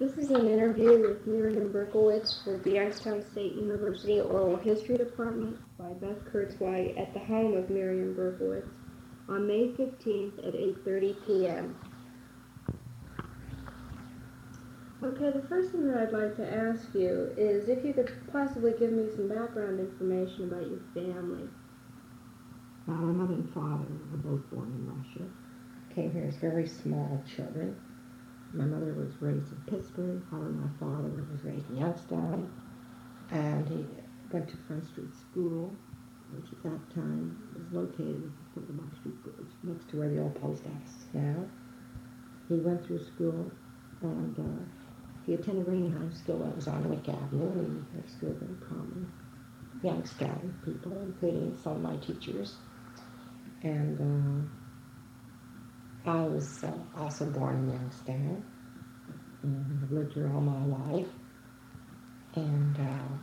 This is an interview with Miriam Berkowitz for the Youngstown State University Oral History Department by Beth Kurzweig at the home of Miriam Berkowitz on May 15th at 8:30 p.m. Okay, the first thing that I'd like to ask you is if you could possibly give me some background information about your family. My mother and father were both born in Russia. Came here as very small children. My mother was raised in Pittsburgh. However, my father was raised in Youngstown. And he went to Front Street School, which at that time was located at the foot of the Mark Street Bridge, next to where the old post office is now. He went through school, and he attended Rainy High School that was on Wick Avenue. And that school very prominent Youngstown people, including some of my teachers. And I was also born in Youngstown, and I've lived here all my life. And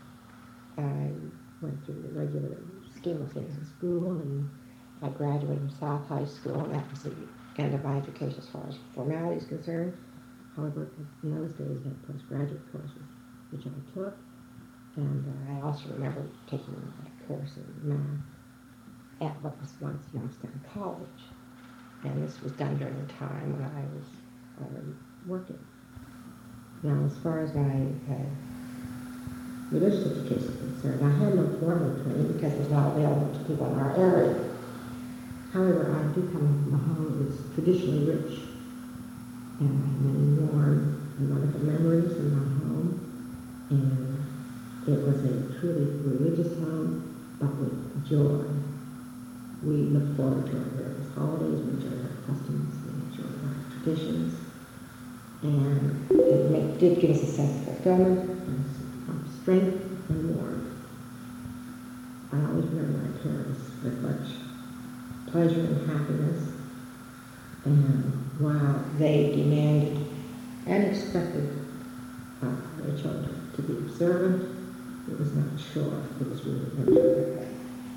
I went through the regular scheme of things in school, and I graduated from South High School, and that was the end of my education as far as formality is concerned. However, in those days, we had postgraduate courses, which I took, and I also remember taking a course in math at what was once Youngstown College. And this was done during the time when I was already working. Now, as far as my religious education is concerned, I had no formal training because it was not available to people in our area. However, I do come from a home that is traditionally rich, and I have many warm and wonderful memories in my home. And it was a truly religious home, but with joy. We look forward to our various holidays, we enjoy our customs, we enjoy our traditions, and it did give us a sense of fulfillment, and strength, and warmth. I always remember my parents with much pleasure and happiness, and while they demanded and expected their children to be observant, it was not sure it was really meant to be that way.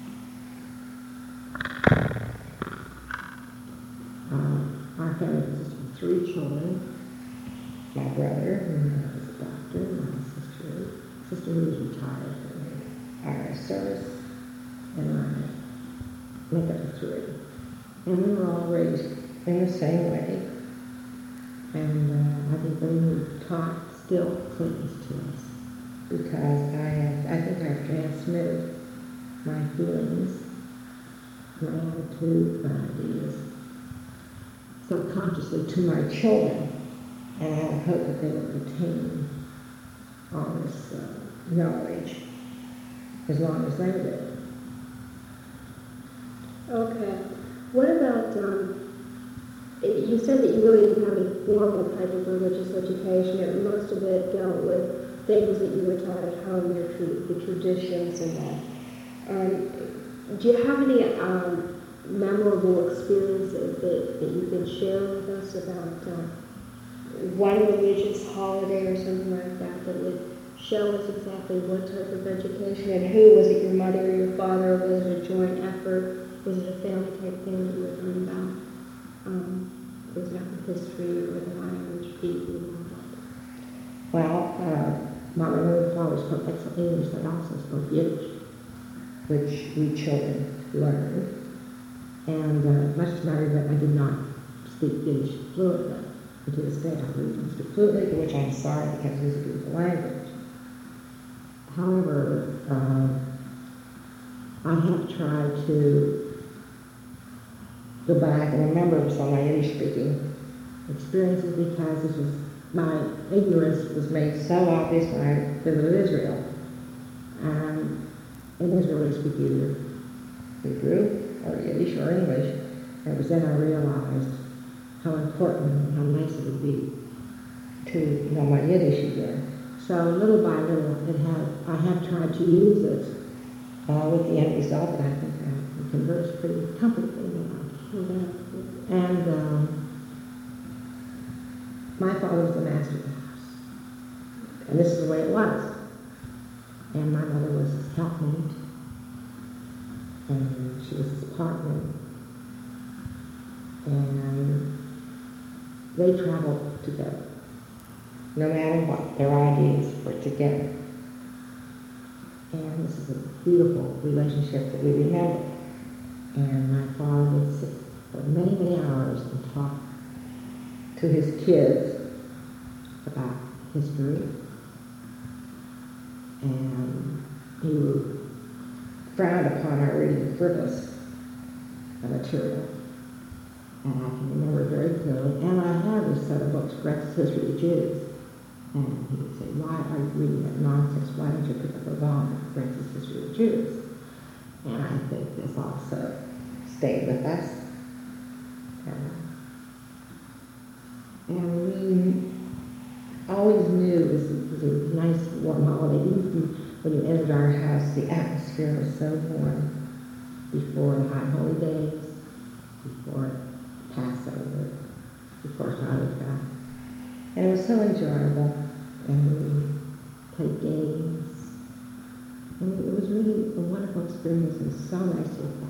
Our family consisted of 3 children. My brother, who was a doctor, my sister who was retired from our service, and I make up of 3. And we were all raised in the same way. And I think they were taught still clings to us, because I think I've transmitted my feelings, my attitude, my ideas subconsciously to my children, and I hope that they will retain all this knowledge as long as they live. Okay. What about, you said that you really didn't have any formal type of religious education, and most of it dealt with things that you were taught at home, the traditions and that. Do you have any memorable experiences that you can share with us about one religious holiday or something like that would show us exactly what type of education, and who? Was it your mother or your father? Was it a joint effort? Was it a family type thing that you were learning about? For example, history or the language, people, and all that? Well, my mother and father spoke excellent English. They also spoke Yiddish, which we children learned. And much to my regret, I did not speak Yiddish fluently. And to this day, I really don't speak fluently, for which I'm sorry, because it is a beautiful language. However, I have tried to go back and remember some of my Yiddish-speaking experiences, because this was, my ignorance was made so obvious when I visited Israel. And in Israel, they speak either Hebrew or Yiddish or English. And it was then I realized how important and how nice it would be to know my Yiddish again. So little by little, I have tried to use it with the end result that I think I can converse pretty comfortably now. Mm-hmm. And my father was the master of the house. And this is the way it was. And my mother was his helpmate. And she was his partner. And they traveled together. no matter what, their ideas were together. And this is a beautiful relationship that we remember. And my father would sit for many, many hours and talk to his kids about history. And he would frown upon our reading frivolous material. And I can remember very clearly. And I have a set of books, Grex's History of the Jews. And he would say, why are you reading that nonsense? Why don't you pick up a volume of Grex's History of the Jews? And I think this also stayed with us. And we always knew it was a nice warm holiday. Even when you entered our house, the atmosphere was so warm before the High Holy Days, before Passover, before Hanukkah. And it was so enjoyable. And we played games. And it was really a wonderful experience and so nice to reflect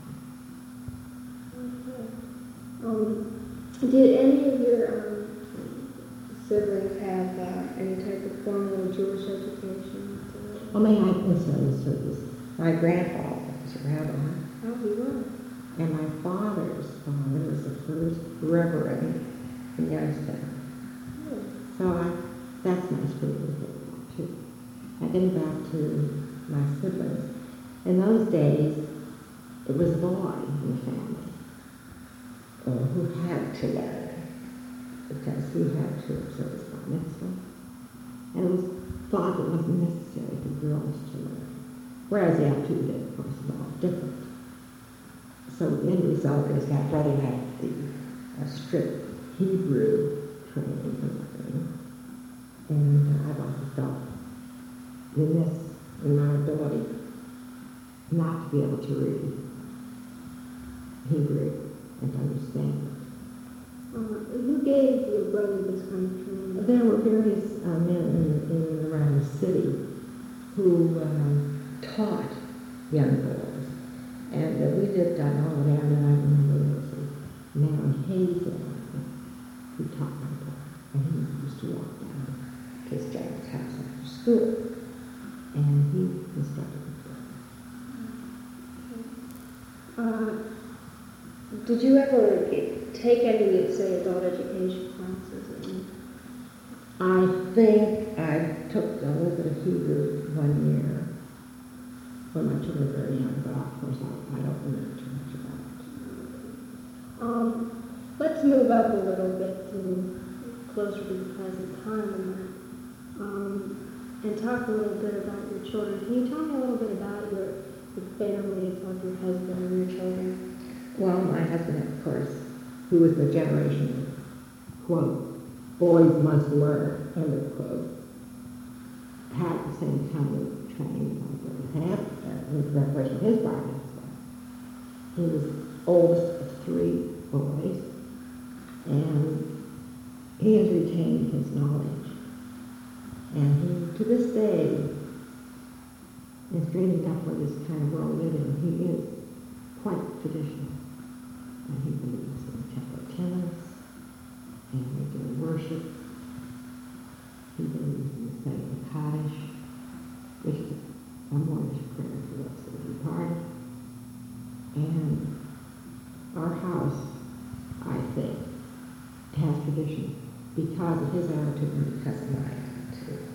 upon. Did any of your siblings have any type of formal Jewish education? Well, my aunt was in service. My grandfather was a rabbi. Oh, he was. And my father's father was the first reverend in Youngstown. Oh. So that's nice for me to think about, too. And getting back to my siblings, in those days, it was a boy in the family who had to learn, because he had to observe his bar mitzvah. And it was thought it wasn't necessary for girls to learn. Whereas the other two did, of course, is all different. So the end result is that brother had the strict Hebrew training and learning. And I've often felt remiss in my ability not to be able to read Hebrew and to understand it. Who gave your brother this kind of training? There were various men in and around the city who taught young girls. And we lived on all around, and I remember there was a man in Hazel who taught my boy. And he used to walk down to his James house after school. And he instructed me. Did you ever take any, say, adult education classes? I think I took a little bit of Hebrew one year when my children were very young, but of course I don't remember too much about it. Let's move up a little bit to closer to the present time and talk a little bit about your children. Can you tell me a little bit about your family, like your husband and your children? Well, my husband, of course, who was the generation of, quote, boys must learn, end of quote, had the same kind of training my brother had in preparation for his bar mitzvah. He was oldest of three boys, and he has retained his knowledge. And he, to this day, is dreaming up for this kind of world we live in. He is quite traditional. And he believes in temple tenets and regular worship. He believes in the saying of Kaddish, which is a Moorish prayer for those who are departed. And our house, I think, has tradition because of his attitude and because of my attitude.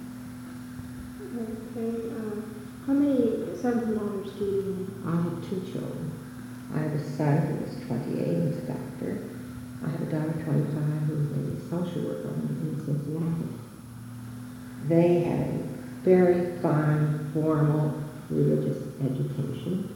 Okay. How many sons and daughters do you have? I have two children. I have a son who is 28, he's a doctor. I have a daughter, 25, who's a social worker in Cincinnati. They had a very fine, formal, religious education.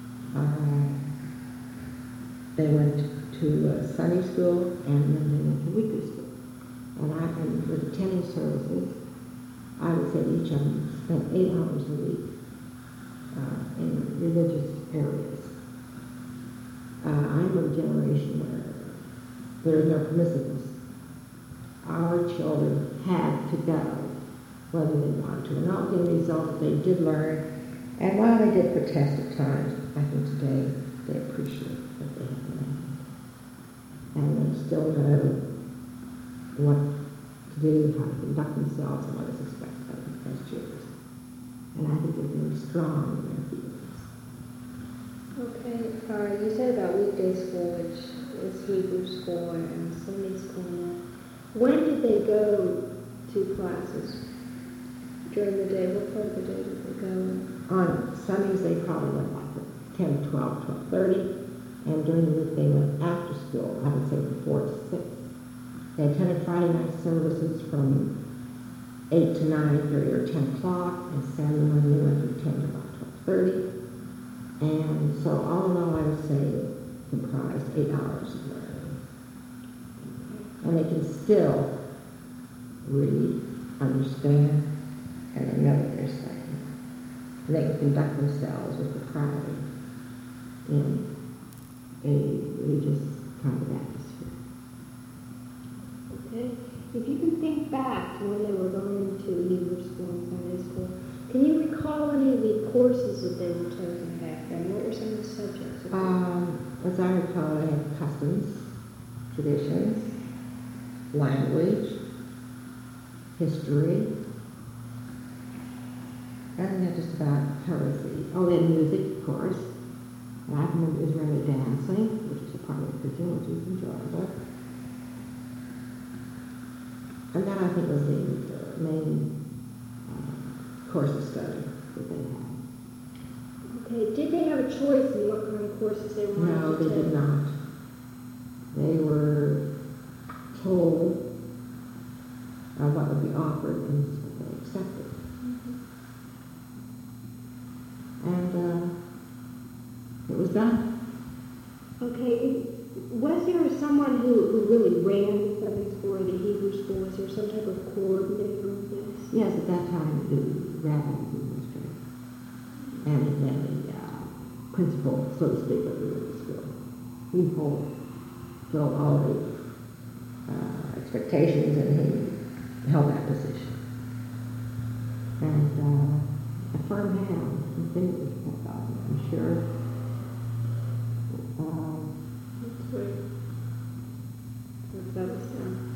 They went to Sunday school and then they went to weekly school. And with attending services, I would say each of them spent 8 hours a week in religious areas. I'm of a generation where there is no permissiveness. Our children had to go, whether they wanted to or not. The result, they did learn. And while they did protest at times, I think today they appreciate what they have learned. And they still know what to do, how to conduct themselves, and what is expected of them as Jews. And I think they're very strong in their feelings. Okay, you said about weekday school, which is Hebrew school and Sunday school. When did they go to classes? During the day? What part of the day did they go in? On Sundays, they probably went like from 10 to 12, 12:30. And during the week, they went after school, I would say from 4 to 6. They attended Friday night services from 8 to 9:30 or 10 o'clock, and Saturday morning they went from 10 to about 12:30. And so all in all, I would say it comprised 8 hours of learning. And they can still read, understand, and they know what they're studying. And they can conduct themselves with propriety in a religious kind of atmosphere. Okay. If you can think back to when they were going to Hebrew school and Sunday school, can you recall any of the courses that they were taking back then? What were some of the subjects? As I recall, they had customs, traditions, language, history, and that just about covers the. Oh, they had music, of course. And I remember Israeli dancing, which is a part of the curriculum, which was enjoyable. And that, I think, was the main course of study that they had. Okay. Did they have a choice in what kind of courses they wanted No, to they take? did not. They were told what would be offered, and this is what they accepted. And it was done. Okay. Was there someone who really ran the Sunday school or the Hebrew school? Was there some type of coordinator of this? Yes, at that time, the rabbi was administrator. And then the principal, so to speak, of the religious school. He fulfilled all the expectations, and he held that position. And a firm hand, and fingers, I'm sure. That's right. That was done.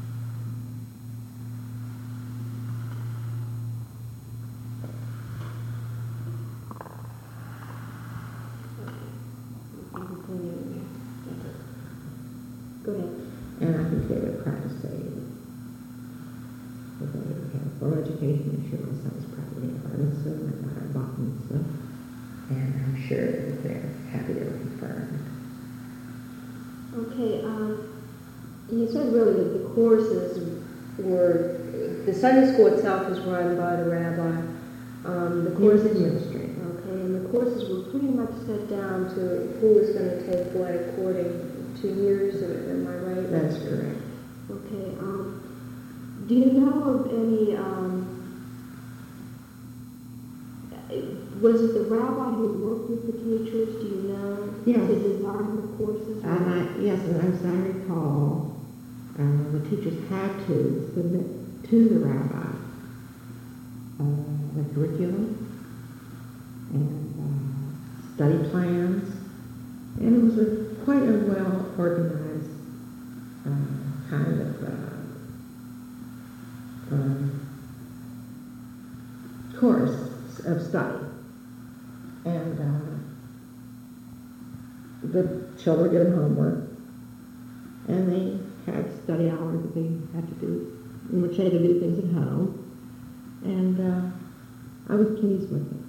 Go ahead. And I think they were proud to say that they had full education. I'm sure my son was proud of me, bar mitzvah, my daughter bat mitzvah, and I'm sure that they're happy they were confirmed. Okay, you said really that the courses were, the Sunday school itself was run by the rabbi. The courses, administrator. okay, and the courses were pretty much set down to who was going to take what according to years, am I right? That's correct. Okay, do you know of any, was it the rabbi who worked with the teachers, do you know? Yes. To design the courses? Yes, and as I recall, the teachers had to submit to the rabbi the curriculum and study plans, and it was quite a well-organized kind of course of study. And the children did homework, and they had study hours that they had to do, in which they had to do things at home, and I was pleased with it.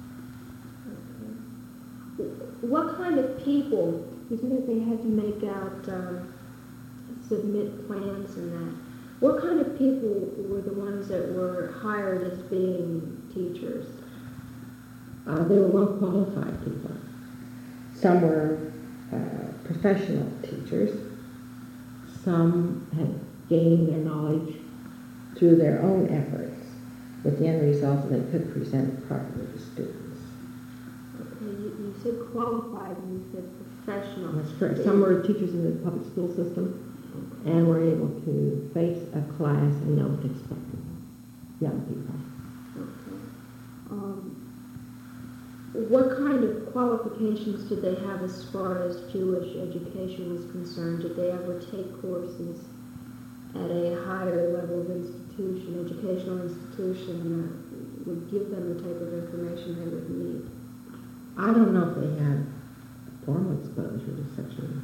Okay. What kind of people, you said that they had to make out, submit plans and that. What kind of people were the ones that were hired as being teachers? They were well-qualified people. Some were professional teachers. Some had gained their knowledge through their own efforts, with the end result that they could present properly to students. Okay, you said qualified and you said professional. That's correct. Some were teachers in the public school system and were able to face a class and know what to expect of young people. Okay. What kind of qualifications did they have as far as Jewish education was concerned? Did they ever take courses at a higher level of institution, educational institution, that would give them the type of information they would need. I don't know if they had formal exposure to such a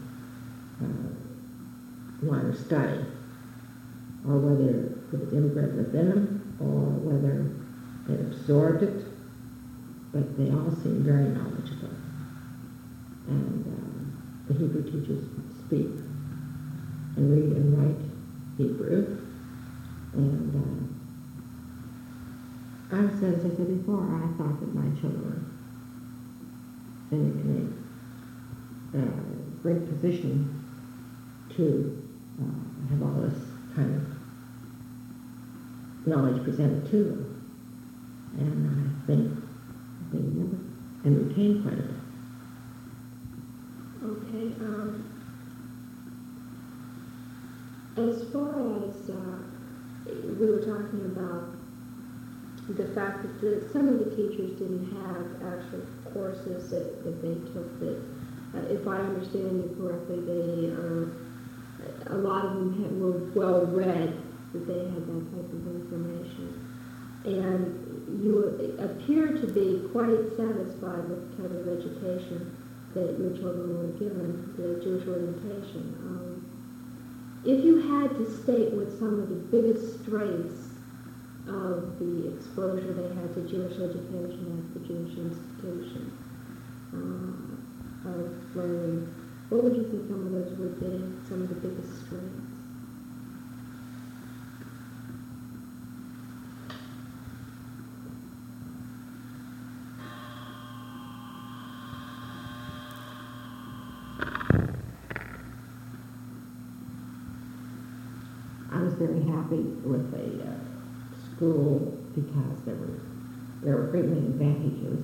line of study, or whether it was inbred within them, or whether they absorbed it, but they all seem very knowledgeable. And the Hebrew teachers speak and read and write Hebrew. And I said, as I said before, I thought that my children were in a great position to have all this kind of knowledge presented to them. And I think they remember and retain quite a bit. Okay. As far as we were talking about the fact that some of the teachers didn't have actual courses that they took, that if I understand you correctly, a lot of them were well read, that they had that type of information. And you appear to be quite satisfied with the type of education that your children were given, the Jewish orientation. If you had to state what some of the biggest strengths of the exposure they had to Jewish education at the Jewish institution of learning, what would you think some of those would be, some of the biggest strengths? I was very happy with the school because there were great many advantages.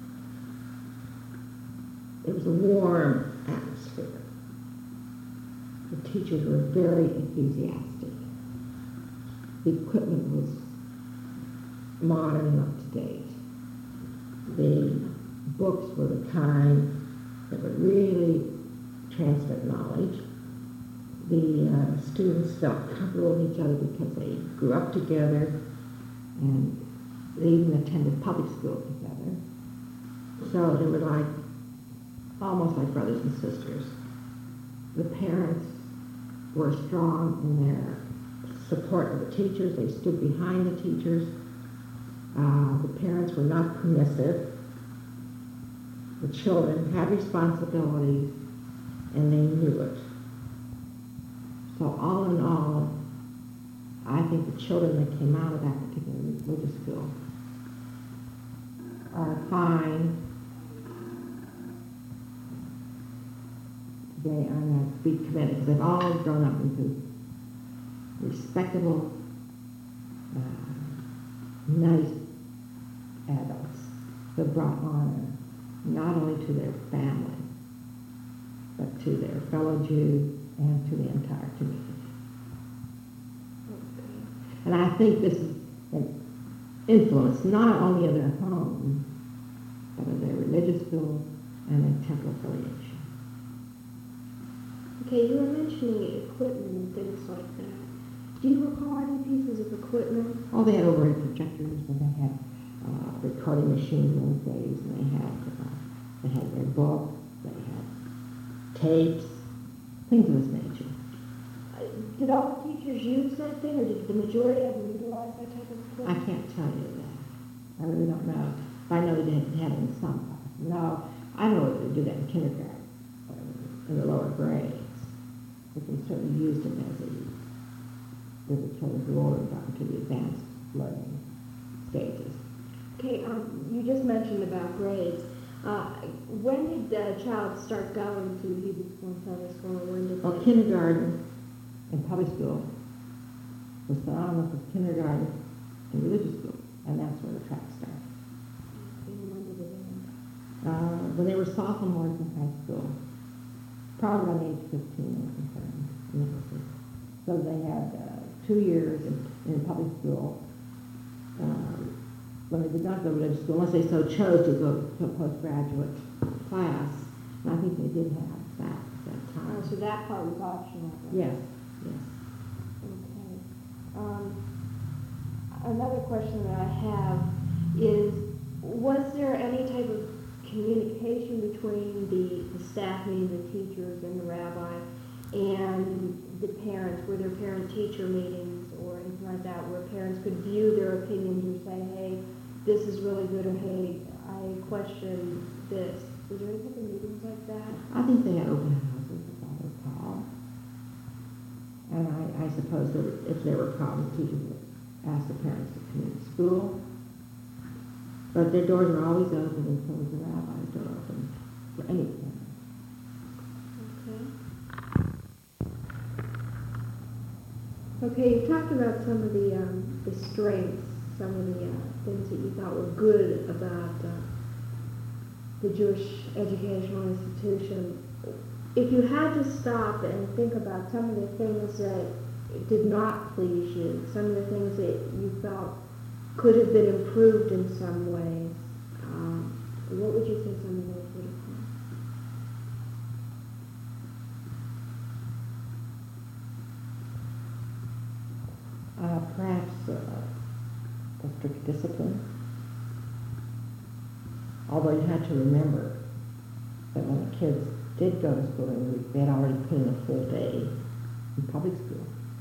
It was a warm atmosphere. The teachers were very enthusiastic. The equipment was modern and up to date. The books were the kind that would really transmit knowledge. The students felt comfortable with each other because they grew up together, and they even attended public school together. So they were like, almost like brothers and sisters. The parents were strong in their support of the teachers. They stood behind the teachers. The parents were not permissive. The children had responsibilities, and they knew it. So all in all, I think the children that came out of that particular religious school are fine. They are not be committed because they've all grown up into respectable, nice adults who brought honor not only to their family, but to their fellow Jews and to the entire community. Okay. And I think this is an influence not only of their home, but of their religious school and their temple affiliation. Okay, you were mentioning equipment and things like that. Do you recall any pieces of equipment? Oh, they had overhead projectors, and they had recording machines in those days, and they had their books, they had tapes, things of this nature. Did all the teachers use that thing, or did the majority of them utilize that type of I equipment? can't tell you that. I really don't know. But I know they didn't have it in some class. No, I know they do that in kindergarten, or in the lower grades. But they certainly used it as the children grew older and got into the advanced learning stages. Okay, you just mentioned about grades. When did the child start going to Hebrew school and Sunday school? When did Well, they... kindergarten and public school was synonymous with kindergarten and religious school, and that's where the track started. When did it end? When they were sophomores in high school, probably around age 15 or something. So they had 2 years in public school. When they did not go to religious school, unless they so chose to go to a postgraduate class, and I think they did have that time. Oh, so that part was optional. Yes, yes. Okay. Another question that I have is, was there any type of communication between the staff, meaning the teachers and the rabbi, and the parents? Were there parent-teacher meetings or anything like that where parents could view their opinions and say, hey, this is really good, or hey, I question this? Was there any type of meetings like that? I think they had open houses, as I recall. And I suppose that if there were problems, teachers would ask the parents to come into school. But their doors are always open, and so is the rabbi's door open for any parent. Okay. Okay, you talked about some of the strengths, some of the things that you thought were good about the Jewish educational institution. If you had to stop and think about some of the things that did not please you, some of the things that you felt could have been improved in some ways, what would you say some of those would have been? Perhaps a strict discipline. Although you had to remember that when the kids did go to school in the week, they had already put in a full day in public school,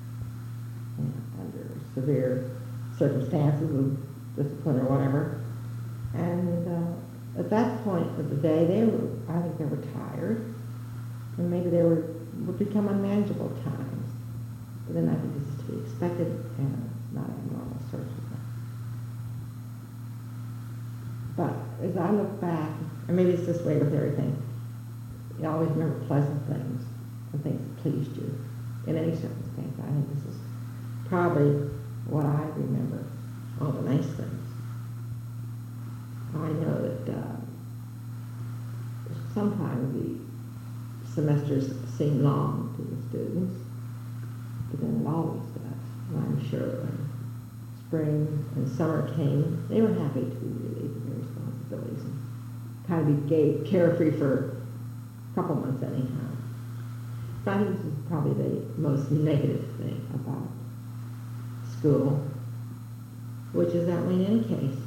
under severe circumstances of discipline or whatever. And at that point of the day, I think they were tired, and maybe they would become unmanageable at times. But then I think this is to be expected, and it's not abnormal, certainly. But as I look back, and maybe it's this way with everything, you always remember pleasant things and things that pleased you in any circumstance. I think this is probably what I remember, all the nice things. I know that sometimes the semesters seem long to the students, but then it always does. And I'm sure when spring and summer came, they were happy to be relieved of their responsibilities and kind of be carefree for a couple months anyhow. But I think this is probably the most negative thing about school, which is that way in any case.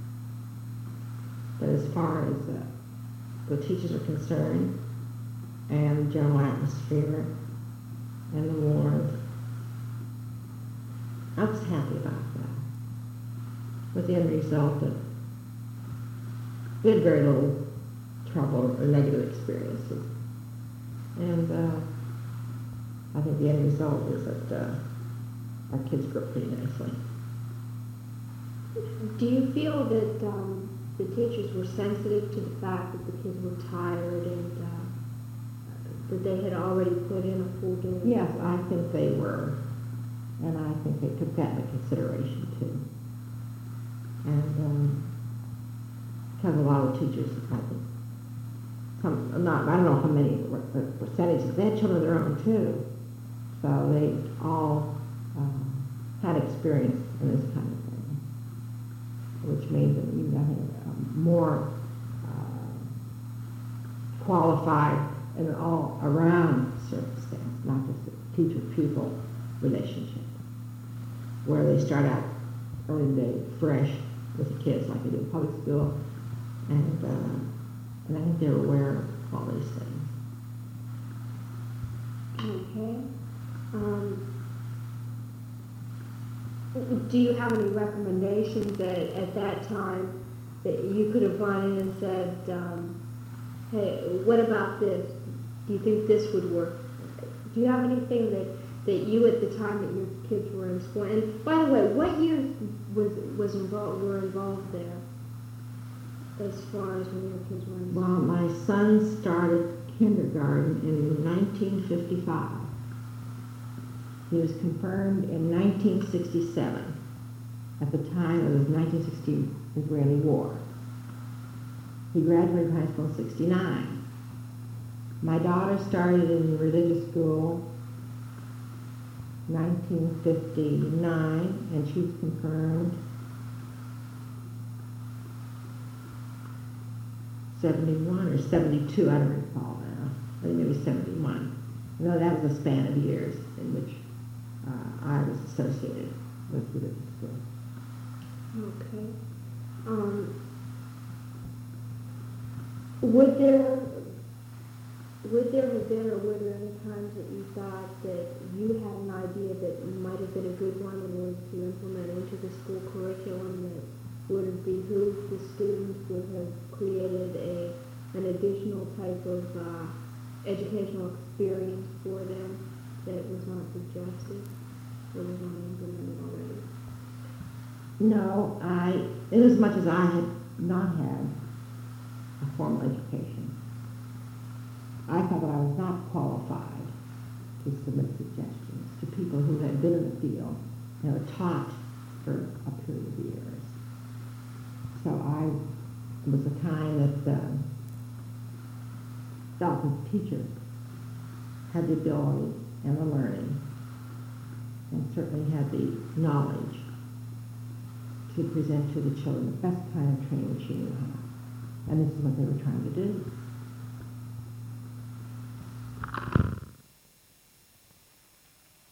But as far as the teachers are concerned, and the general atmosphere, and the warmth, I was happy about that. With the end result that we had very little trouble or negative experiences. And I think the end result is that our kids grew up pretty nicely. Do you feel that the teachers were sensitive to the fact that the kids were tired and that they had already put in a full day? Yes, I think they were. And I think they took that into consideration too. And because a lot of teachers, I think, I don't know how many percentages, they had children of their own too. So they all had experience in this kind of thing, which made them even more qualified in an all-around circumstance, not just a teacher-pupil relationship, where they start out early in the day fresh with the kids like they do in public school, and I think they were aware of all these things. Okay. Do you have any recommendations that at that time that you could have gone in and said, hey, what about this? Do you think this would work? Do you have anything that you at the time that your kids were in school? And by the way, what years were involved there as far as when your kids were in school? Well, my son started kindergarten in 1955. He was confirmed in 1967, at the time of the 1960 Israeli War. He graduated high school in 69. My daughter started in religious school 1959, and she was confirmed 71 or 72, I don't recall now. I think maybe 71. No, that was a span of years in which I was associated. listed at the school. Okay. Would there have been, or were there any times that you thought that you had an idea that might have been a good one in order to implement into the school curriculum that would have behooved the students, would have created an additional type of educational experience for them that was not suggested or was not implemented already? No, inasmuch as I had not had a formal education, I thought that I was not qualified to submit suggestions to people who had been in the field, taught for a period of years. So it was a time that felt that the teacher had the ability and the learning, and certainly had the knowledge to present to the children the best kind of training she knew how. And this is what they were trying to do.